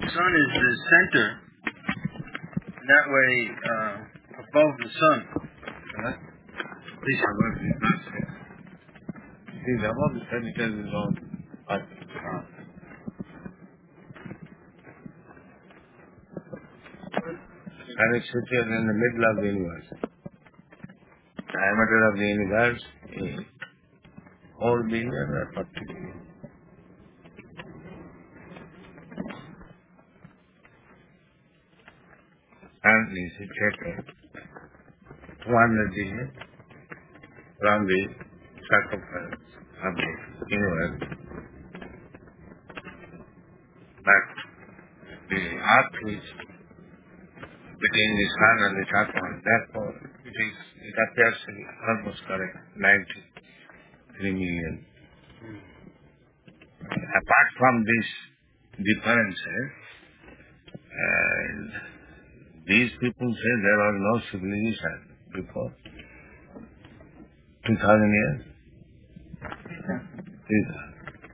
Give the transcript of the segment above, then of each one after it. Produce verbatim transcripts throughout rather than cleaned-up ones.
sun is the center. That way, uh, above the sun. Huh? This above is not said. See, the above the sun, it has its own path. And it's situated in the middle of the universe. The diameter of the universe is four billion or forty billion. And is situated two hundred billion from the circumference of the universe. But the earth is between the sun and the circumference. Therefore, it is it appears to be almost correct, ninety-three million. Apart from these differences, uh, these people say there was no civilization before two thousand years. These are.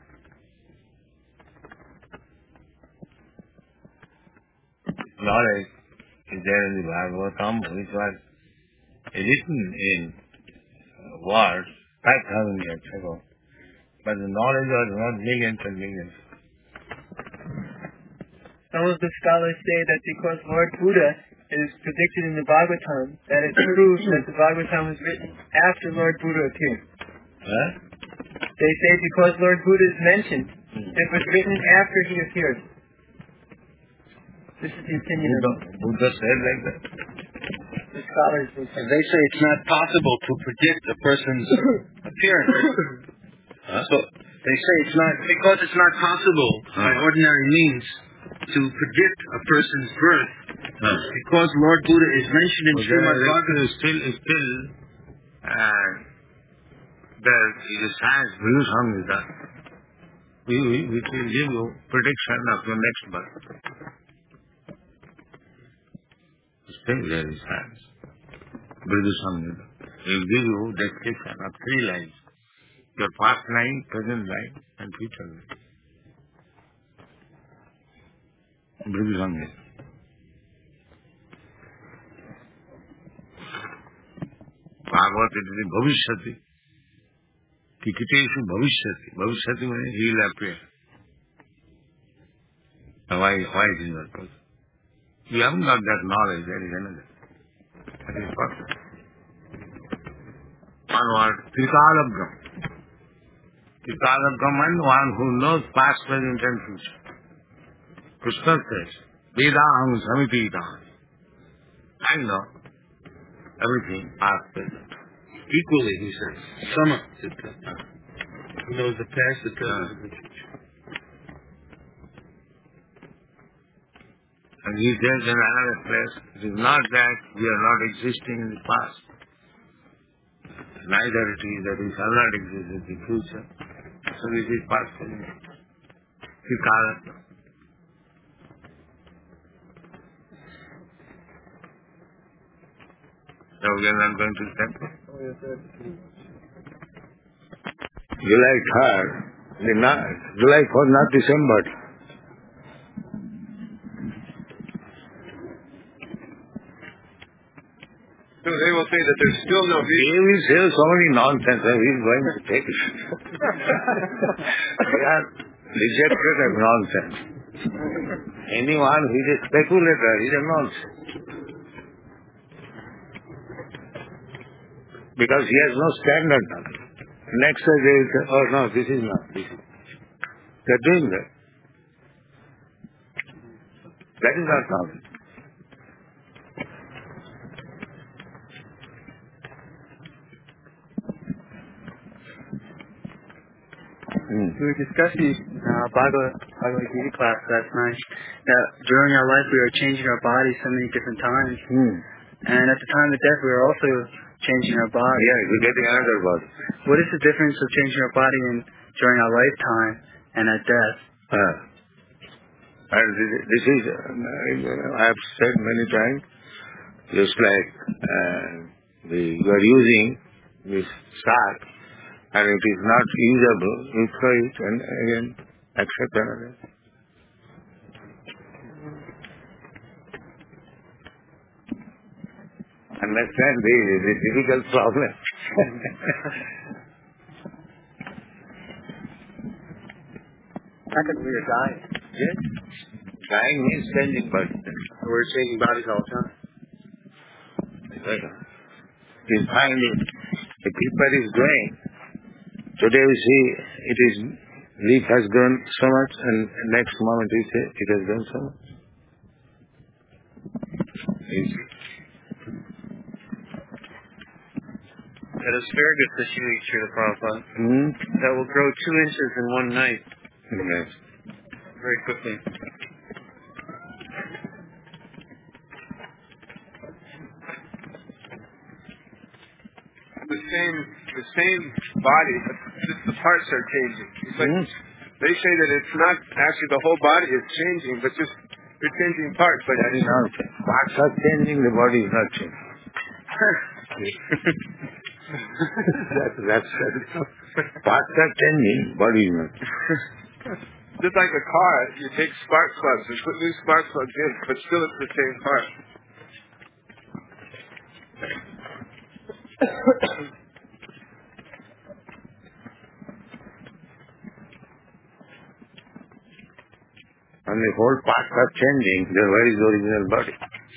Knowledge is there in the Bhagavatam, which was written in words five thousand years ago. But the knowledge was not millions and millions. Some of the scholars say that because Lord Buddha is predicted in the Bhagavatam, that it proves that the Bhagavatam was written after Lord Buddha appeared. Huh? They say because Lord Buddha is mentioned, it was written after he appeared. This is the opinion Buddha, of Buddha said like that. the scholars. Will say. They say it's not possible to predict a person's appearance. Huh? So they say it's not because it's not possible by ordinary means to predict a person's birth. Huh. Because Lord Buddha is mentioned in So Srimad there Bhagavatam. is still, still, uh, there is a science views on that. We, we, which will give you prediction of your next birth. Still there is science. Views on it. It will give you description of three lives. Your past life, present life, and future life. Views on it. Bhagavad it is Bhavishyati. Tikiteshu Bhavishyati. Bhavishyati means he will appear. Now why, why it is not possible? You haven't got that knowledge, there is another. That is possible. One word, Trikalabham. Trikalabham means one who knows past, present and future. Krishna says, Vedaham Samitidam. I know everything past, present. Equally, he says. Sama. He knows the past, the present, and the future. And he says in another place, it is not that we are not existing in the past. Neither it is that we shall not exist in the future. So this is past, present. Vikarata. So we are not going to the temple. July third, the not, July fourth, not December. So they will say that there's still no He will say so many nonsense that he is going to take it. They are rejected as nonsense. Anyone who is a speculator is a nonsense. Because he has no standard knowledge. Next day they will say, oh no, this is not, this is. They are doing that. That is not knowledge. Hmm. We were discussing in our Bhagavad, Bhagavad Gita class last night that during our life we are changing our bodies so many different times. Hmm. And at the time of death we are also changing our body. Yeah, we get another body. What is the difference of changing our body in, during our lifetime and at death? Uh, and this, this is, uh, I have said many times, just like uh, the, you are using this sack and it is not usable, you throw it and again accept another. understand this is a difficult problem. Second, we are dying. Yes. Dying means changing body. We're changing bodies all the time. You find it, the keeper is growing. Today we see it is, leaf has grown so much, and next moment we say it has grown so much. That asparagus that you eat, Srila Prabhupada, Hmm? that will grow two inches in one night, Yes. very quickly. The same, the same body, but just the parts are changing. It's like, Hmm? they say that it's not actually the whole body is changing, but just you're changing parts. Like That is not parts are changing, the body is not changing. that, that's parts are changing, body is not. Just like a car, you take spark plugs and put new spark plugs in, but still it's the same part. And the whole parts are changing, then where is the original body?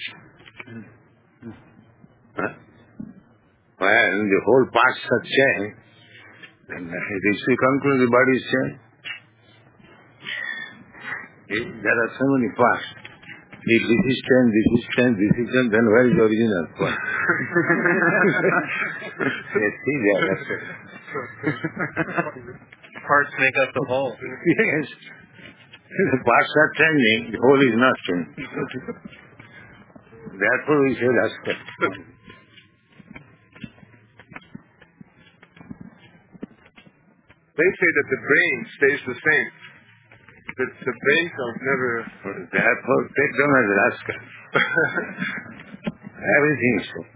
Huh? When the whole parts are changed, then it is to conclude the body is changed. There are so many parts. If this is changed, this is changed, this is changed, then where is the original part? Yes, see there, that's it. Parts make up the whole. Yes. The parts are changing, the whole is not changing. Therefore we say that's it. They say that the brain stays the same. The, the brain cells never... Therefore take them as rascal. Everything is so.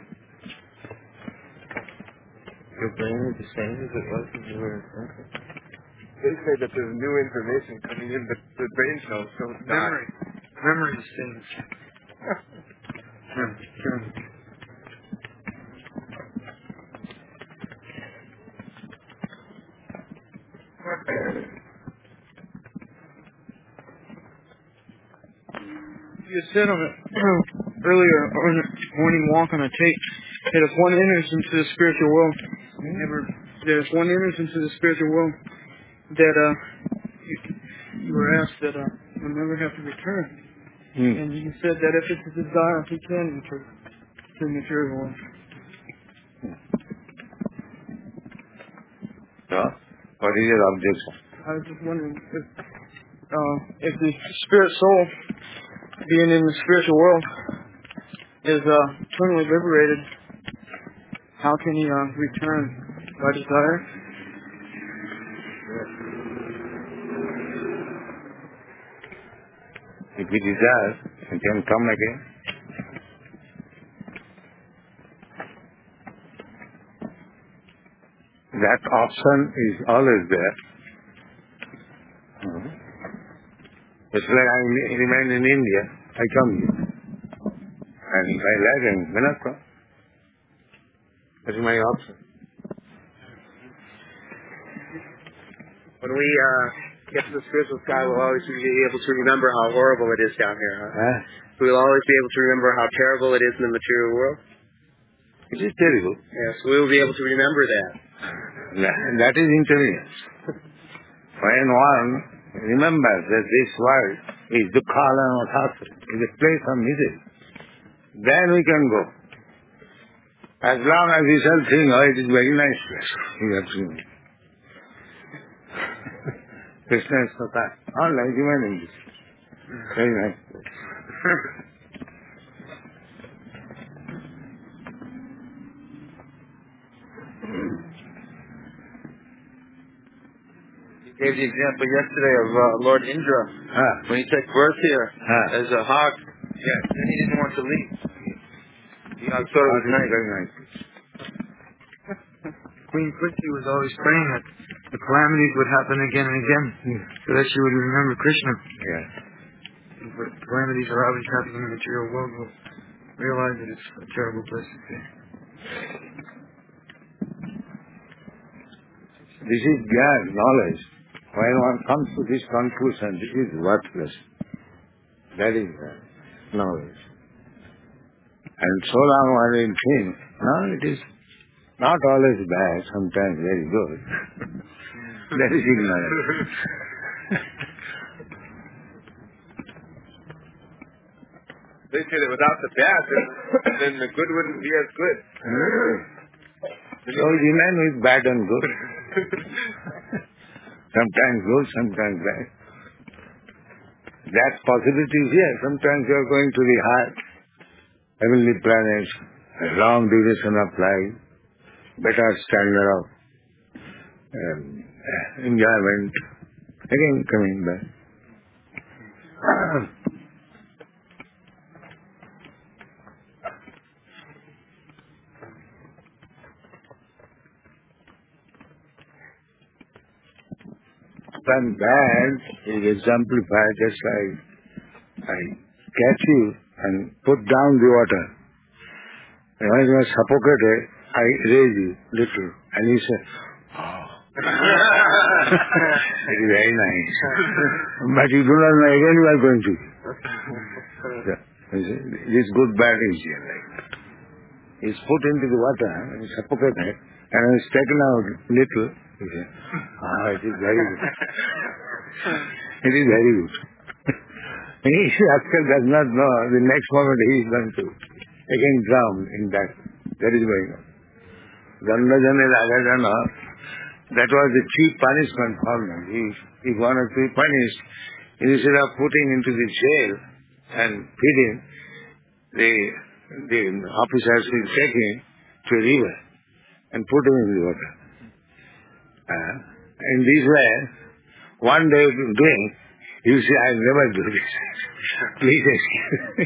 Your brain is the same as it was when you were infant. They say that there's new information coming in, but the brain cells don't die. Memory. Memory is things. You said on a earlier on a morning walk on a tape that if one enters into the spiritual world, never there's one enters into the spiritual world that uh you, you were asked that uh you'll never have to return, Hmm. and you said that if it's a desire, he can enter to the material world. So, what is your objection? I was just wondering if uh if the spirit soul being in the spiritual world is uh, eternally liberated, how can he uh, return by desire? If he desires, he can come again. That option is always there. Hmm. It's like I remain in India, I come here. And if I like him, may not come. That is my option. When we uh, get to the spiritual sky, we'll always be able to remember how horrible it is down here. Huh? Huh? We'll always be able to remember how terrible it is in the material world. It is terrible. Yes, we will be able to remember that. That is intelligence. When one remembers that this world is Dukkhala and Vathasa, is a place of misery, then we can go. As long as we shall think, oh, it is a very nice place, we have to go. Krishna is Sata. All right, remaining this. Very nice place. Gave the example yesterday of uh, Lord Indra Ah. when he took birth here Ah. as a hawk, Yes. and he didn't want to leave. He thought it was nice. Very nice. Queen Kunti was always praying that the calamities would happen again and again, so that she would remember Krishna. Yes. But calamities are always happening in the material world. realize that it's a terrible place to be. This is Gyan, knowledge. When one comes to this conclusion, this is worthless. That is uh, knowledge. And so long one will think, no, it is not always bad, sometimes very good. That is ignorance. They say that without the bad, then, then the good wouldn't be as good. So remain with bad and good. Sometimes good, sometimes bad. That possibility is here. Sometimes you are going to the high heavenly planets, a long duration of life, better standard of um, enjoyment, again coming back. When bad is exemplified just like I catch you and put down the water. And when you are suffocated, I raise you little. And you say, oh. It is very nice. But you do not know again you are going to. So, this good bad is here like that. He is put into the water and is suffocated and is taken out little. You say, ah, it is very good. It is very good. He actually does not know the next moment he is going to again drown in that. That is going on. Dandajana Ragajana, that was the chief punishment for him. If, if one or two punished, instead of putting into the jail and feeding, the, the officers will take him to a river and put him in the water. Uh, in this way, one day of doing, you say, I will never do this. Please excuse me.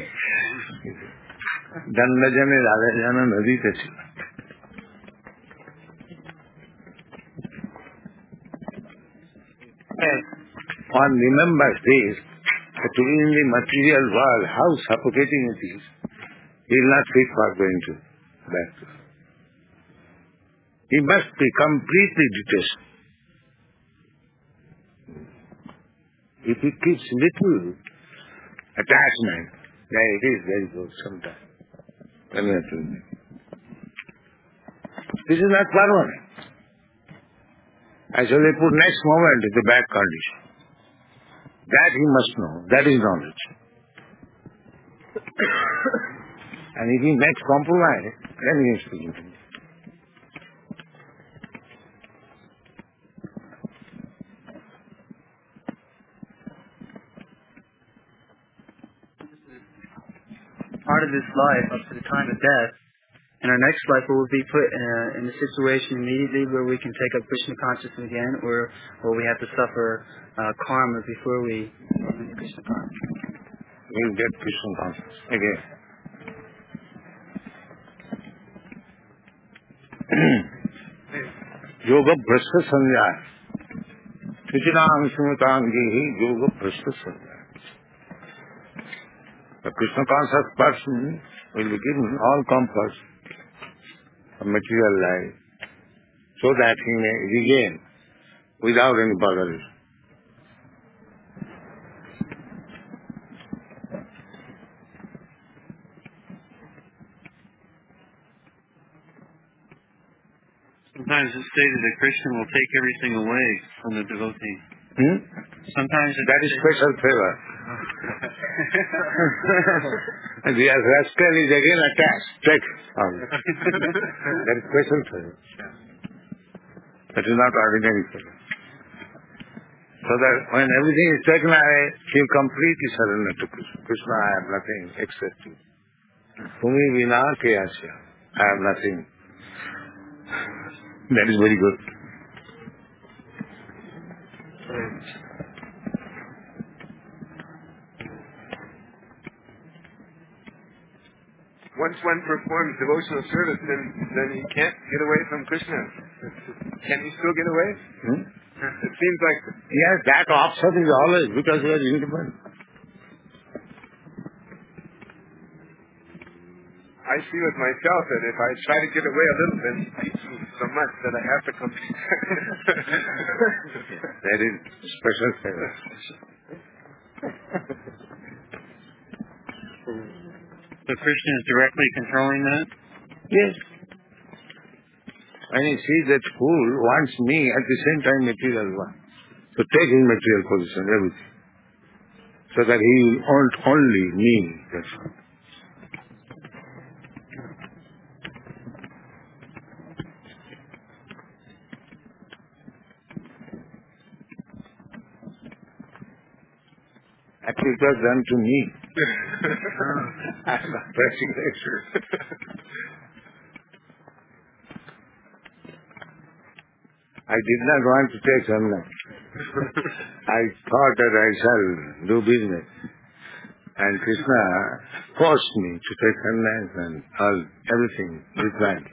Dandajana Ragajana Nadi Tachila. One remembers this, that in the material world, how suffocating it is, he will not fit for going to back to. He must be completely detached. If he keeps little attachment, then it is very good sometimes. This is not permanent. Actually, put next moment in the bad condition. That he must know. That is knowledge. And if he makes compromise, then he is speaking. Part of this life up to the time of death. In our next life, we will be put in a, in a situation immediately where we can take up Krishna consciousness again, or or we have to suffer uh, karma before we go into Krishna consciousness. We will get Krishna consciousness again. Yoga Brashta Sanya. Suchinam Sumataangi Yoga Brashta Sanya. The Krishna conscious person will be given all comforts of material life so that he may regain without any botheration. Sometimes it's stated that Krishna will take everything away from the devotee. Hmm? Sometimes it's that is special favor. And the rascal is again attached. Take. That is special favor. That is not ordinary favor. So that when everything is taken away, he will completely surrender to Krishna. Krishna, I have nothing except you. Tumi vina ke asya. I have nothing. That is very good. Once one performs devotional service, then then he can't get away from Krishna. Can he still get away? Hmm? It seems like... Yes, that option is always because we are independent. I see with myself that if I try to get away a little bit, it beats me so much that I have to come back. That is special favor. So Krishna is directly controlling that? Yes. When he sees that fool wants me, at the same time material one. So taking material position, everything. So that he will want only me. That's all. Actually, it was done to me. I'm not pressing lecture. I did not want to take sannyas. I thought that I shall do business. And Krishna forced me to take sannyas and all, everything with that.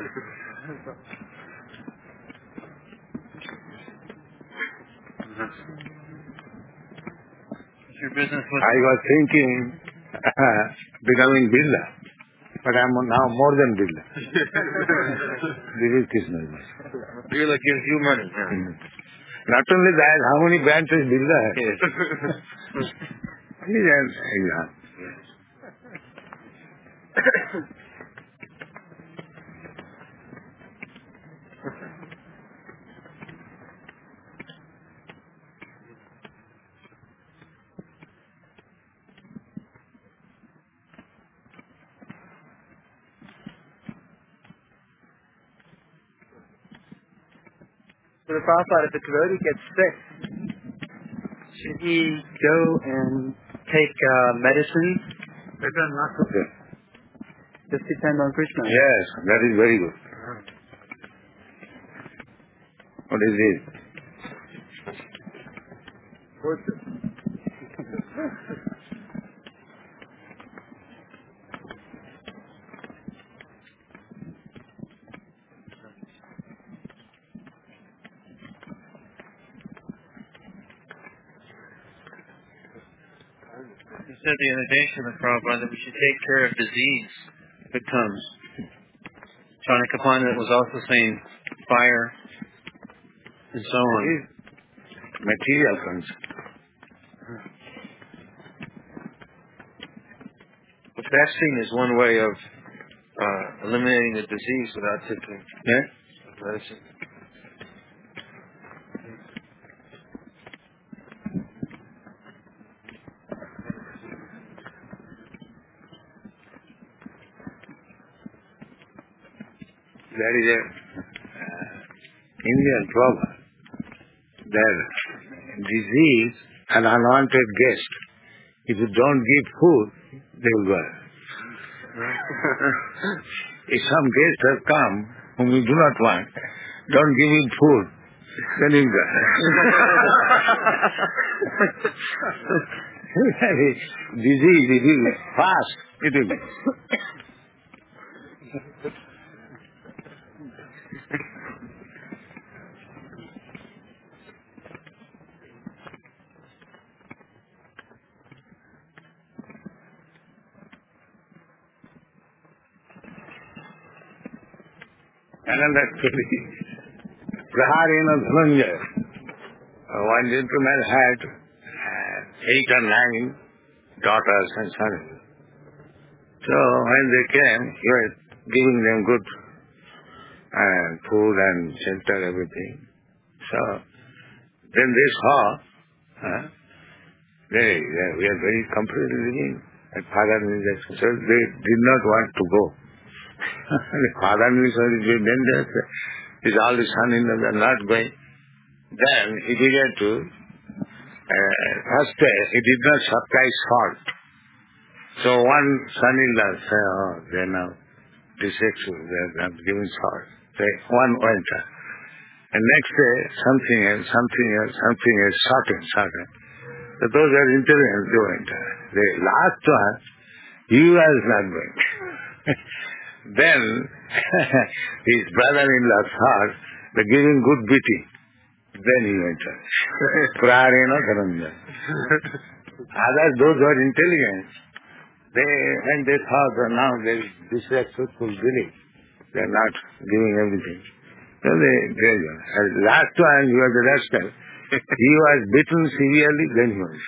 Your business was I was thinking becoming Birla, but I am now more than Birla. This is Krishna's message. Birla gives you money. Mm. Not only that, how many branches Birla has? He has example. So the Prabhupada, if a devotee gets sick, should he go and take uh, medicine? Better not to say. Just depend on Krishna. Yes, that is very good. What is this? You said the other day, Srila Prabhupada, that we should take care of disease if it comes. Chanakya Pandit was also saying fire and so on. Material comes. But fasting is one way of uh, eliminating the disease without taking Yeah? medicine. There is a uh, Indian proverb that disease and unwanted guest, if you don't give food, they will go. If some guest has come whom you do not want, don't give him food, then he will go. Disease, it will fast, it will be. Another story. Praharena Dhananjaya. Uh, one gentleman had uh, eight or nine daughters and sons. So when they came, he was giving them good uh, food and shelter, everything. So then they saw, uh, they, they were very comfortable living at Father Nil's. So they did not want to go. The father knew then is all the son-in-laws are not going. Then he began to, uh, first day he did not supply salt. So one son-in-law said, oh, they are now dissexual, they are not giving salt. So one went. And next day, something else, something else, something else, shortened, shortened. So those are intelligent, they went. The last one, he was not going. Then his brother-in-law thought they gave him good beating. Then he went on. Praharena Dhananjaya. Others, those who are intelligent, They, when they thought that now they is disrespectful belief, they are not giving everything. So they, they uh, last one he was the rascal. He was beaten severely, then he was.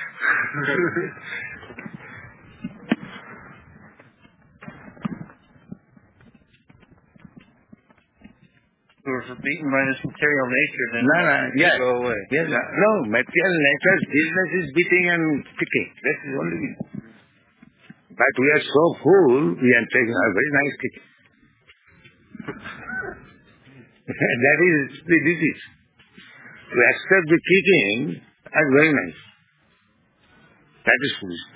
Who were beaten by this material nature, then No, no, you yes. go away. Yes, no, no, material nature's business is beating and kicking. That is only it. But we are so full, we are taking a very nice kicking. That is the disease. To accept the kicking as very nice. That is foolish.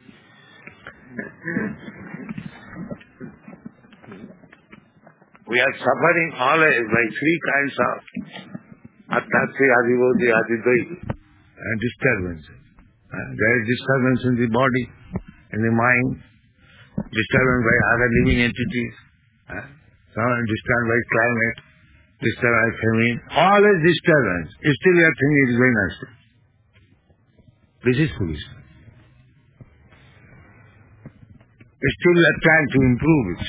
We are suffering always by three kinds of Attatsi, Adivoti, Adidai, and disturbance. Uh, there is disturbance in the body, in the mind, disturbance by other living entities, uh, disturbance by climate, disturbance by famine. All is disturbance. Still you are thinking it is very nice. This is foolish. Still you are trying to improve it.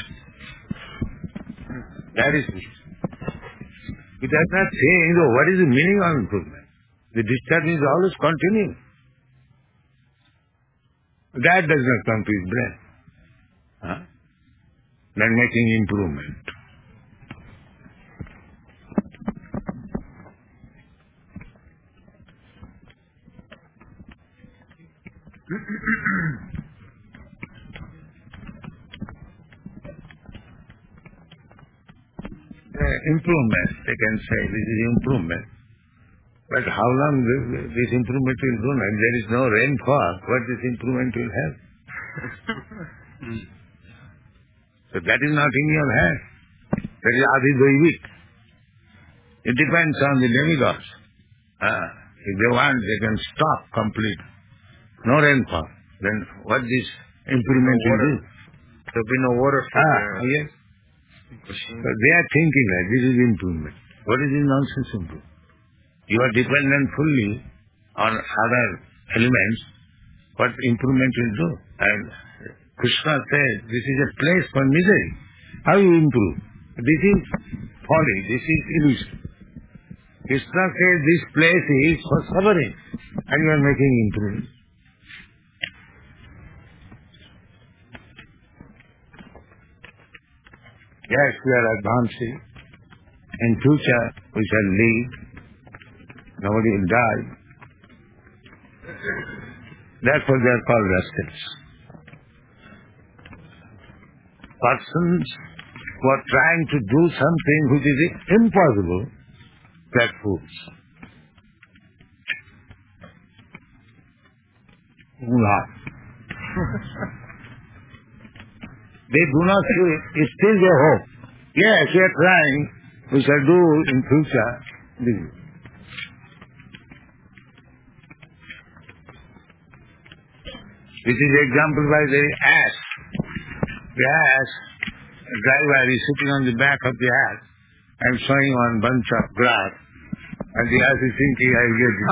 That is it. It does not change. Oh, what is the meaning of improvement? The disturbance is always continuing. That does not come to his brain. Huh? Then making improvement. Uh, improvement, they can say this is improvement. But how long this, this improvement will go? And there is no rainfall, what this improvement will have? So that is not in your hand. That is Adidvaivik. It depends on the demigods. Ah, if they want, they can stop complete. No rainfall. Then what this improvement No will do? There will be no water for Ah, the yes. So they are thinking that this is improvement. What is this nonsense improvement? You are dependent fully on other elements, what improvement will do. And Krishna says, this is a place for misery. How you improve? This is folly, this is illusion. Krishna says this place is for suffering, and you are making improvement. Yes, we are advancing. In future, we shall live. Nobody will die. Therefore, they are called rascals. Persons who are trying to do something which is impossible, they are fools. Laugh. They do not see it. Still they hope. Yes, we are trying. We shall do in future this. This is example by the ass. The ass, the driver is sitting on the back of the ass and showing one bunch of grass. And the ass is thinking, I will get it.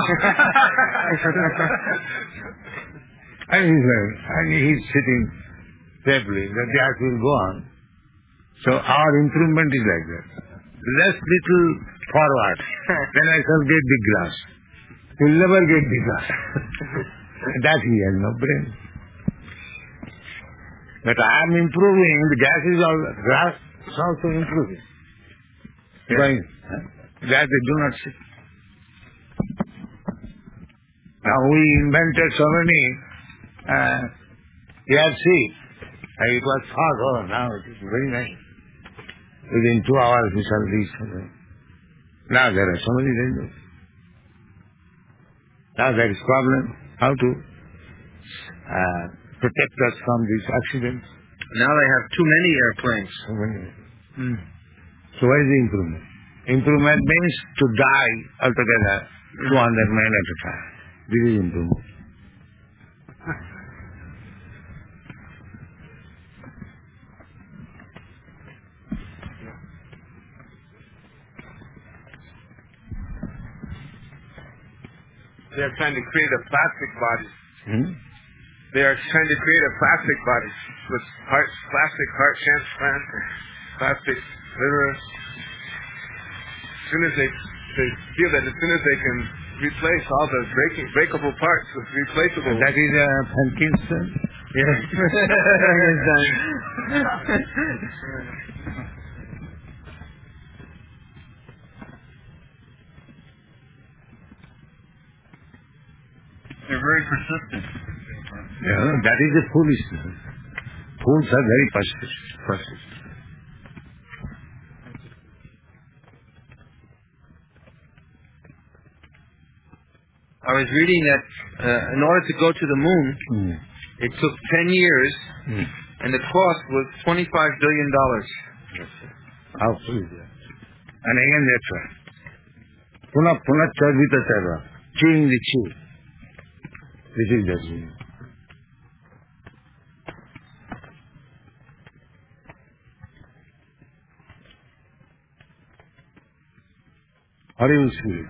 and, he's, and he's sitting safely, that the ass will go on. So our improvement is like that. Less little forward, then I shall get the grass. You'll never get the grass. That he has no brain. But I am improving, the gas is all, grass is also improving. Yeah. Going, huh? That they do not see. Now we invented so many uh, air seats. It was thought, oh, now it is very nice. Within two hours we shall reach. Now there are so many dangers. Now there is problem. How to uh, protect us from these accidents? Now they have too many airplanes. So, many. Mm. So what is the improvement? Improvement means to die altogether two hundred men at a time. This is improvement. They're trying to create a plastic body. Hmm? they are trying to create a plastic body with heart, plastic heart transplant, plastic liver. As soon as they, they feel that as soon as they can replace all the breaking, breakable parts with replaceable. That is a Parkinson. Yes. They're very persistent. Yeah, that is a foolishness. Fools are very persistent. persistent. I was reading that uh, in order to go to the moon, Mm. it took ten years, Mm. and the cost was twenty-five billion dollars. Yes, sir. How foolish that. And again that's right. Puna puna charvita sarva. Chewing the chew. This is the dream. Horrible spirit.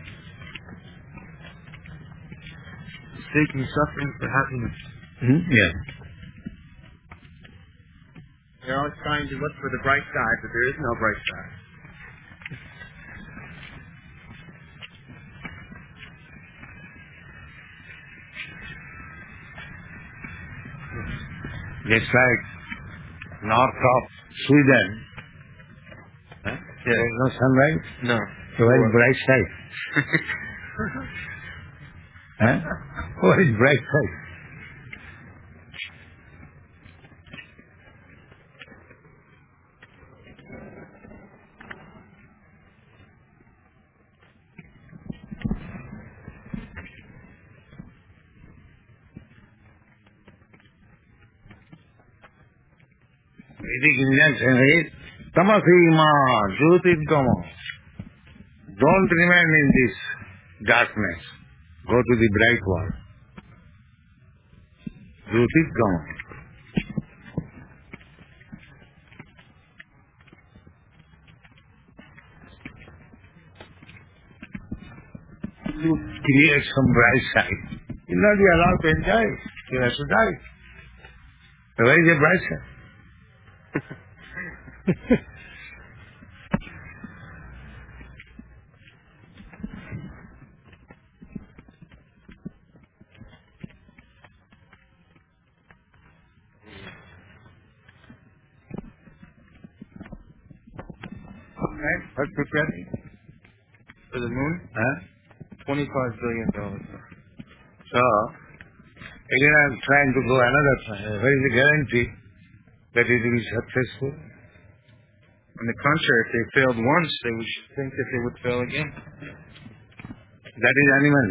Seeking suffering for happiness. Hmm? Yeah. They're always trying to look for the bright side, but there is no bright side. Just like north of Sweden. Huh? There is no sunrise. No. So where is bright side? Huh? Where is bright side? Vedic Indian saying, Tamasima, Jyotirgama. Don't remain in this darkness. Go to the bright world. Jyotirgama. You create some bright side. You'll not be allowed to enjoy it. You have to die. So where is the bright side? Right? What's preparing? For the moon, Huh? twenty-five billion dollars. So, again I'm trying to go another time. Where is the guarantee that it will be successful? On the contrary, if they failed once, they would think that they would fail again. That is animal.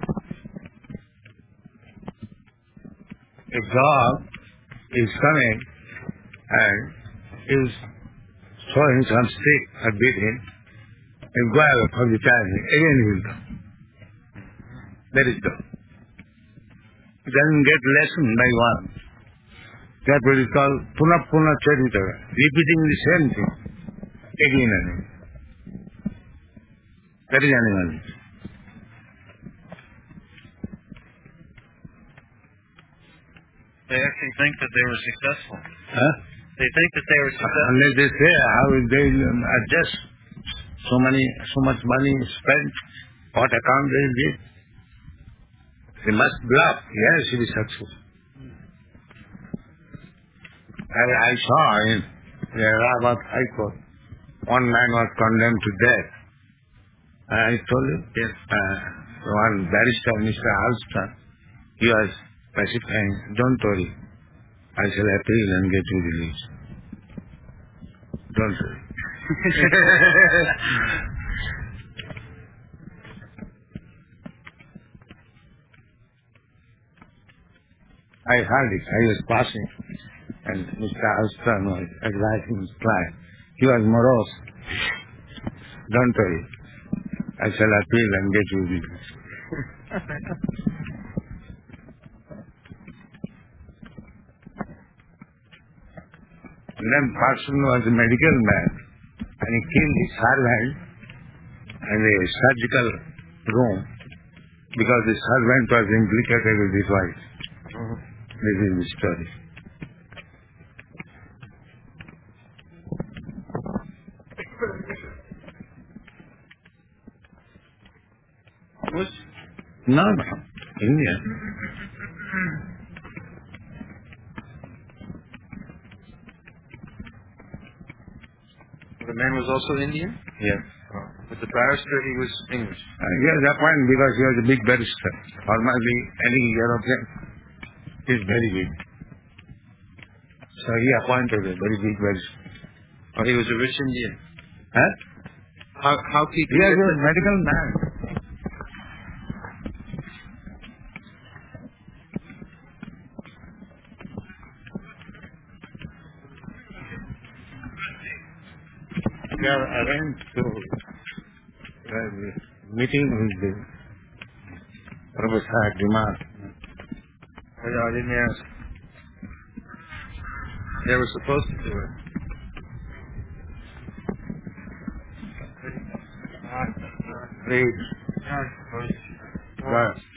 A dog is coming and is throwing some stick or beat him and go away from the time. Again he will come. That is dog. He doesn't get lesson by one. That what is called puna puna charita. Repeating the same thing. Again and again. That is animal. They actually think that they were successful. Huh? They think that they were successful. Unless they say how they um, adjust so many, so much money spent, what account they give. They must bluff. Yes, he will be successful. I, I saw in the Allahabad High Court, one man was condemned to death. And I told you, yes, uh, one barrister, Mister Alston, he was pacifying, don't worry, I shall appeal and get you released. Don't worry. I heard it. I was passing, and Mister Alston was advising his client. He was morose. Don't worry, I shall appeal and get you released. And then person was a medical man, and he killed his servant in a surgical room because the servant was implicated with his wife. Uh-huh. This is the story. Which? No, no. India. The man was also Indian? Yes. But the barrister, he was English. Uh, yes, that point because he was a big barrister. Normally, any European is very big. So he appointed a very big barrister. Oh, he was a rich Indian. Huh? How, how he He was a medical man. We have arranged to uh, meeting with the Professor Dimar. I, I didn't ask. They were supposed to do it. Please. Yeah, I suppose. Right.